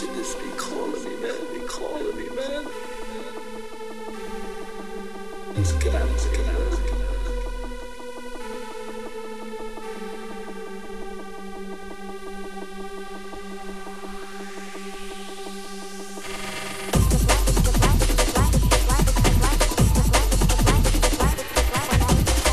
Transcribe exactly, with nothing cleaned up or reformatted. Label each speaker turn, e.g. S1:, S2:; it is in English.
S1: Emptiness be calling me, man, be calling me, man. It's got, it's got.